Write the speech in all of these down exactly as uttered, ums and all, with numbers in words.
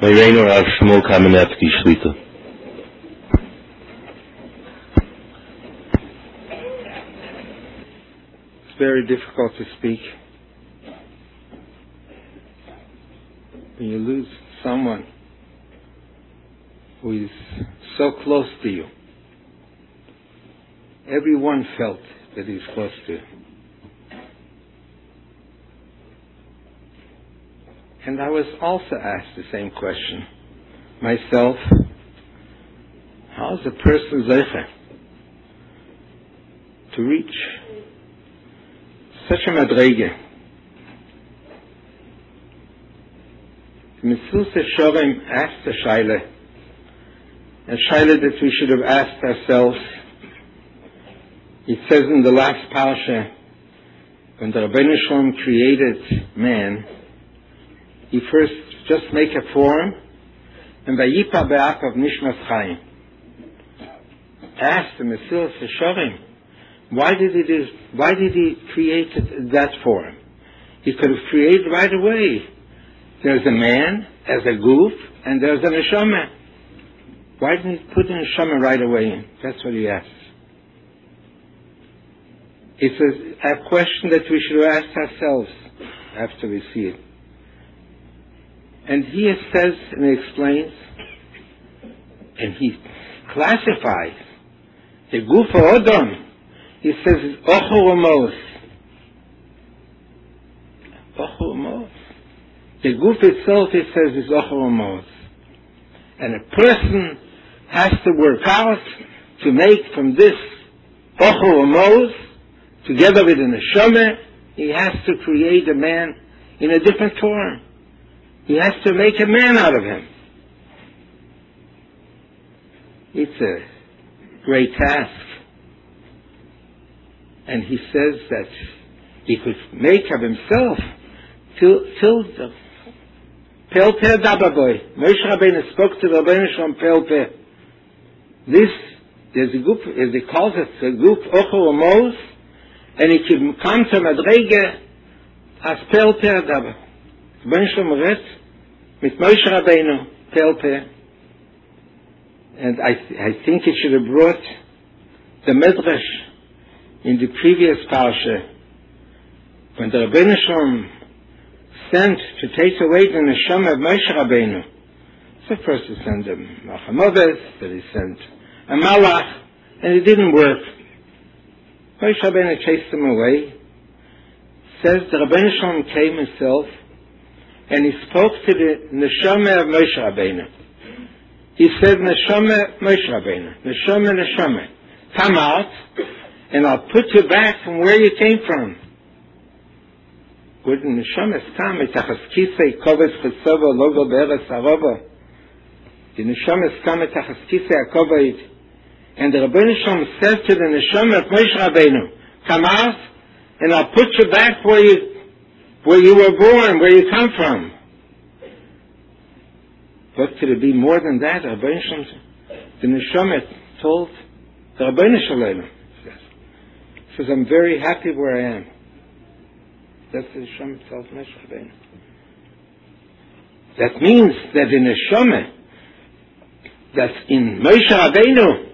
Moireno Rav Shmuel Kamenetsky Shlita. It's very difficult to speak when you lose someone who is so close to you. Everyone felt that he's close to you. And I was also asked the same question myself. How is a person zeicher to reach such a madrege? Mesilas Yesharim asked a shaila, a shaila that we should have asked ourselves. It says in the last parsha, when the Rabbeinu Shalom created man, he first just make a form, and Vayipa be'akav nishmas chayim. Asked the Mesilas Yesharim, why did he do, why did he create that form? He could have created right away. There's a man, as a goof, and there's a neshama. Why didn't he put a neshama right away in? That's what he asked. It's a, a question that we should ask ourselves after we see it. And he says and he explains, and he classifies the goof of Adam. He says it's ochor amos. Ochor amos. The goof itself, he says, is ochor amos. And a person has to work out to make from this ochor amos, together with a neshama, he has to create a man in a different form. He has to make a man out of him. It's a great task. And he says that he could make of himself till, till the Pel Peh Dababoy. Moshe Rabbeinu spoke to the Rabbeinu Shalom Pel Peh. This, there's a group, as he calls it, a group Ochor Amos, and he can come to Madrege as Pel Peh Dababoy. Rabbeinu Shalom read with Moshe Rabbeinu Pel Peh. And I, I think it should have brought the Medrash in the previous parsha, when the Rabbeinu Shalom sent to take away the neshama of Moshe Rabbeinu. So first he sent a Machamoves, then he sent a Malach, and it didn't work. Moshe Rabbeinu chased him away. Says the Rabbeinu Shalom came himself, and he spoke to the neshama of Moshe Rabbeinu. He said, Neshama Moshe Rabbeinu, Neshama, Neshama, come out, and I'll put you back from where you came from. Good neshama come, etachas kisei kovetz chesava logo be'eretz harova. The neshama come etachas kisei hakoved, and the Rabbeinu Shalom says to the neshama of Moshe Rabbeinu, come out, and I'll put you back where you where you were born, where you come from. What could it be more than that? The Rabbeinu Shalom, the neshama told the Rabbeinu Shalom, he says, I'm very happy where I am. That's the neshama itself, Moshe Rabbeinu. That means that the neshama that's in Moshe Rabbeinu,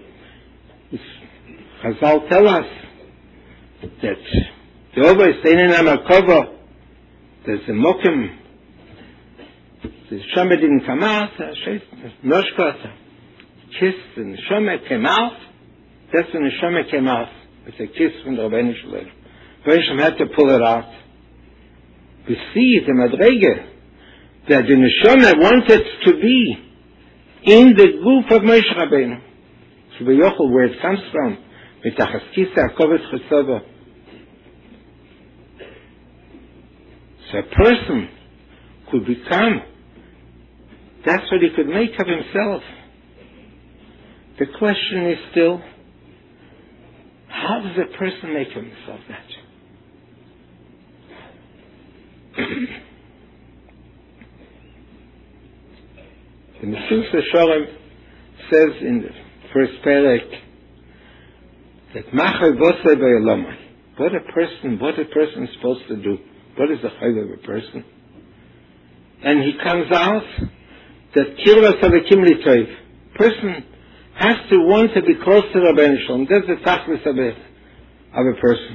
Chazal tell us that the always saying in Amakova, there's a mokim, the neshama didn't come out, Noshkot kissed, the neshama came out, that's when the neshama came out. It's a kiss from the Rabbeinu Shalom. Rabbeinu Shalom had to pull it out. We see the Madrege that the Neshama wanted to be in the group of Moshe Rabbeinu. So Yochel, where it comes from, Mitachas Kisei HaKovetz Chesava. So a person could become, that's what he could make of himself. The question is still, how does a person make of himself that? The Mesilas Yesharim says in the first perek that Machai Vosei B'Yolamai, what a person, what a person is supposed to do. What is the chayv of a person? And he comes out that Kirvas Alekim Litoiv. Person has to want to be close to the Rebbeinu Shalom. That's the tachlis of a, of a person.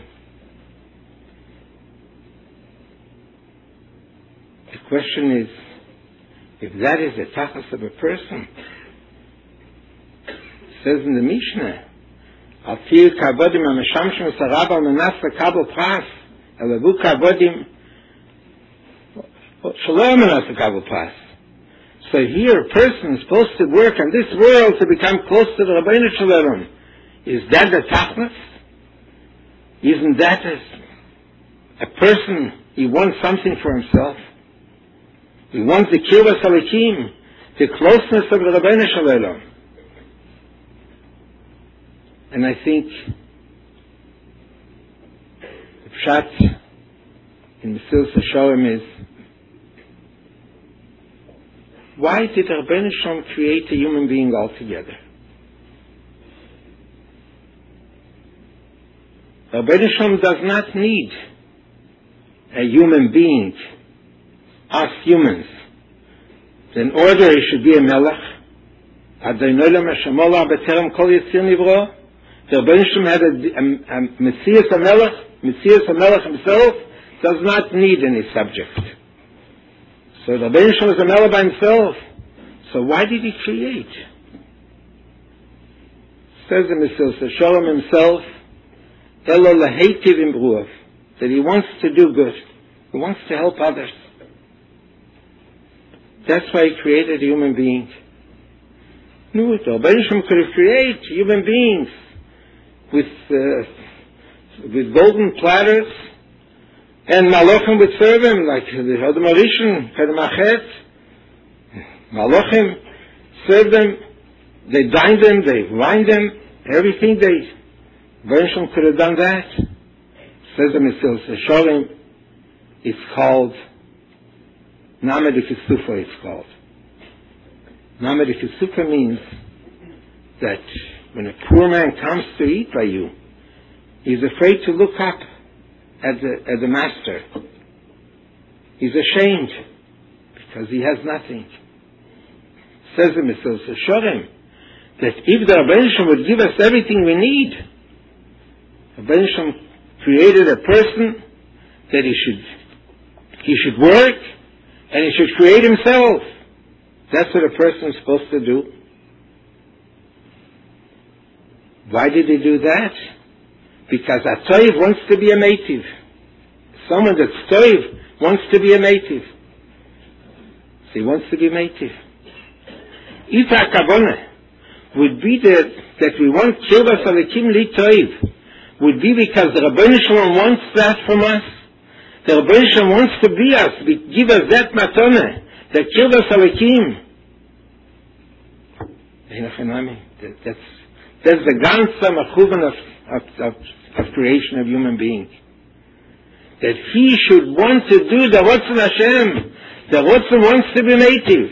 The question is, if that is the tachlis of a person, it says in the Mishnah, Al Tir Kavodim HaMeshamshim Sarab Al Menas LeKabel Pras Elavu Kavodim Shalom Menas LeKabel Pras. So here a person is supposed to work in this world to become close to the Rabbeinu Shalom. Is that the tachlis? Isn't that a, a person, he wants something for himself? He wants the Kirvas Alekim, the closeness of the Rabbeinu Shalom. And I think the pshat in Mesilas Yesharim is, why did Rabbeinu Shalom create a human being altogether? Rabbeinu Shalom does not need a human being, us humans. In order he should be a melech. Adonai Olam Hashemolah B'terem Kol Yitzir Nivro. The Rabbeinu Shalom had a, a, a Messias a melech. Messias a melech himself does not need any subject. So the Rabbeinu Shalom is a melech by himself. So why did he create? Says the Mesilas Yesharim himself, Elo Laheitiv im Bruach, that he wants to do good. He wants to help others. That's why he created a human being. No, the Rabbeinu Shalom could have created human beings with uh, with golden platters, and Malachim would serve him, like the Adam Rishon, Adam Achet. Malachim serve them, they dine them, they wine them, everything they, Rabbeinu Shalom could have done that. Says the Mesilas Yesharim, it's called Name de Kesufa, it's called. Name de Kesufa means that when a poor man comes to eat by you, he's afraid to look up at the, at the master. He's ashamed because he has nothing. Says the Mesilas Yesharim that if the Rabbeinu Shalom would give us everything we need, Rabbeinu Shalom created a person that he should he should work and he should create himself. That's what a person is supposed to do. Why did he do that? Because a toiv wants to be a native. Someone that's toiv wants to be a native. So he wants to be a native. If our kavanah would be that, that we want Kirvas Alekim li toiv, would be because the Rabbeinu Shalom wants that from us. The Rabbeinu Shalom wants to be us, be, give us that matana, that Kirvas Alekim. That's that's the ganze machuvan of, of, of, of creation of human being. That he should want to do the Ratzon Hashem. The Ratzon wants to be native.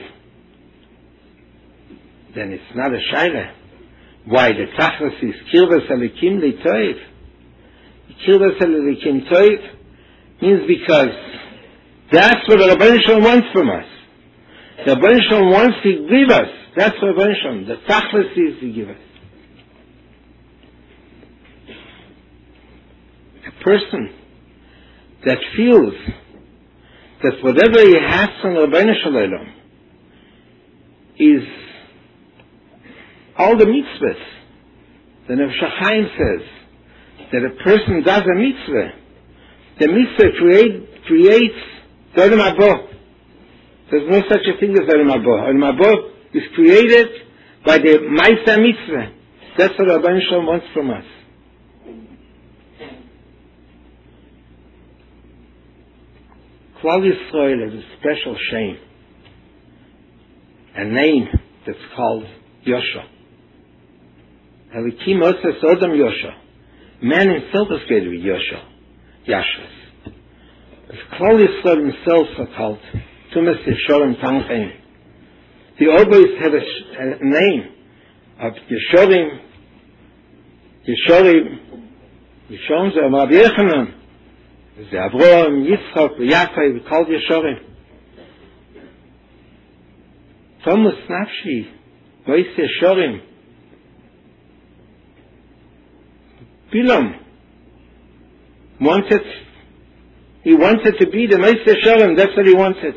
Then it's not a shaila. Why? The tachlis is Kirvas Alekim li toiv. Kirvas Alekim toiv means because that's what the Rabbeinu Shalom wants from us. The Rabbeinu Shalom wants to give us. That's what the Rabbeinu Shalom. The tachlis is to give us. A person that feels that whatever he has from the Rabbeinu Shalom is all the mitzvahs. The Nefesh HaChaim says that a person does a mitzvah. The mitzvah create, creates the Olam Haba. There's no such a thing as Olam Haba. Olam Haba is created by the Ma'aseh mitzvah. That's what Rabbeinu Shalom wants from us. Klal Yisrael has a special shame, a name that's called Yosha. Elikim Osas Odom Yosha. Man himself is created with Yosha, Yashas. As Klal Yisrael themselves are called Tumas Yeshorim Tanchein. They always have a, a name of Yeshorim, Yeshorim, Yeshorim Zeh Rabbi Yechanan. The Avraham, Yitzchak, Yaakov, we called Yeshorim. Thomas Nafshi, Moise Shorim, Bilam wanted, he wanted to be the Moise Shorim, that's what he wanted.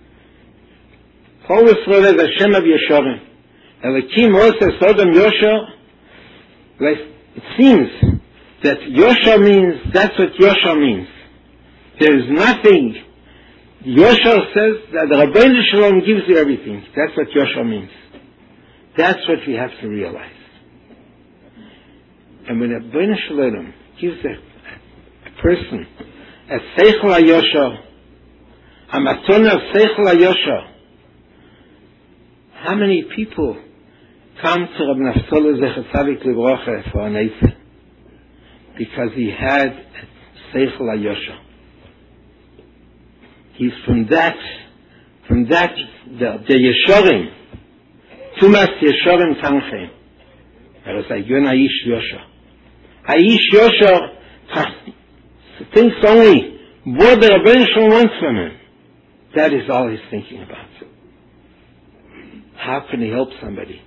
Kol Yisrael is Hashem of Yeshorim. Elokim Moses Sodom Yosha, it seems that Yosha means, that's what Yosha means. There is nothing. Yosha says that the Rabbeinu Shalom gives you everything. That's what Yosha means. That's what we have to realize. And when Rabbeinu Shalom gives a, a person a Seichel HaYosha, a Matona of Seichel HaYosha, how many people come to Rab Naftali Zecher Tzadik Livrocha for an Eitzah? Because he had Seichel HaYosha. He's from that, from that, the, the Yeshorim, Tumas Yeshorim Tanchem. There was a Yon Aish Yosha. Aish Yosha thinks only what the Rebbeinu Shalom wants from him. That is all he's thinking about. How can he help somebody?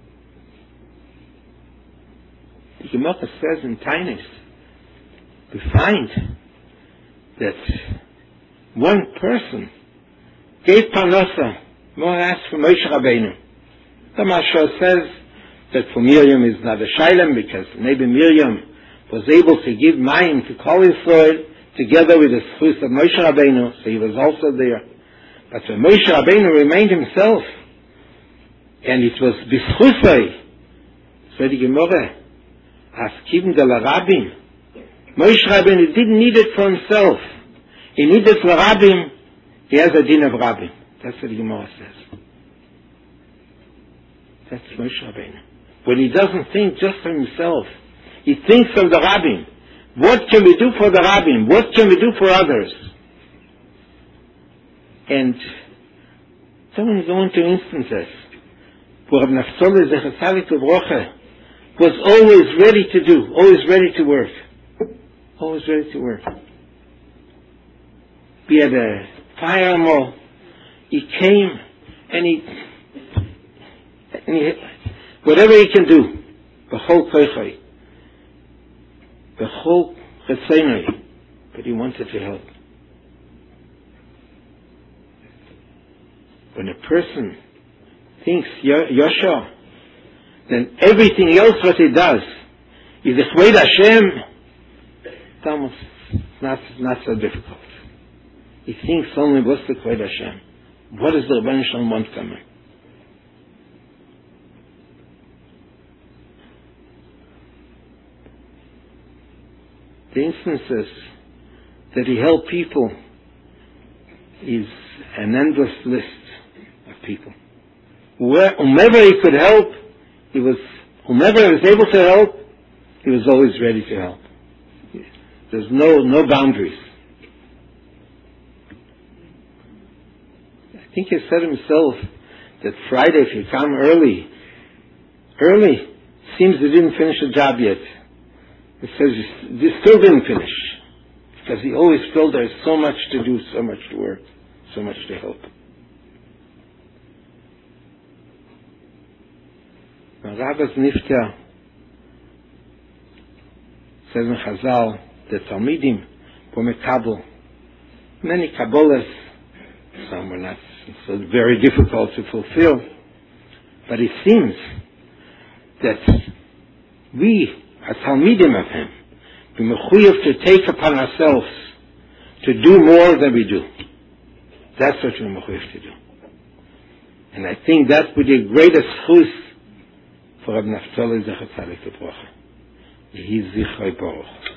The Gemara says in Tainis, we find that one person gave Parnasa, more asked for Moshe Rabbeinu. The Mashal says that for Miriam is not a Shailem because maybe Miriam was able to give Mayim to Kol Yisrael together with the Schus of Moshe Rabbeinu, so he was also there. But when Moshe Rabbeinu remained himself, and it was B'schusay, so the Gemara, Askiven de la Rabbim, Moshe Rabbeinu didn't need it for himself. He needed for Rabbim, he has a din of Rabbim. That's what the Gemara says. That's Moshe Rabbeinu. When he doesn't think just for himself, he thinks of the Rabbim. What can we do for the Rabbim? What can we do for others? And someone is going to instances where Rab Naftali Zecher Tzadik Livrocha was always ready to do, always ready to work. Always ready to work. He had a fire mill. He came and he, and he whatever he can do, b'chol koichai, b'chol chetzonai, but he wanted to help. When a person thinks Yosha, then everything else what he does is the Chvod Hashem. It's almost not, not so difficult. He thinks only what's the Chvod Hashem. What does the Rebbeinu Shalom want from him? The instances that he helped people is an endless list of people. Where, whomever he could help, he was, whomever he was able to help, he was always ready to help. There's no, no boundaries. I think he said himself that Friday, if you come early, early, seems he didn't finish the job yet. He says, you still didn't finish. Because he always felt there's so much to do, so much to work, so much to help. Now, Rabbas Nifta says in Chazal that Talmidim were mekabel. Many Kabbalahs, some were not so very difficult to fulfill, but it seems that we, as Talmidim of him, we mechuyev to take upon ourselves to do more than we do. That's what we're mechuyev to do. And I think that would be the greatest chus for Rab Naftali Zecher Tzadik Livrocha. Yehi Zichrei Baruch.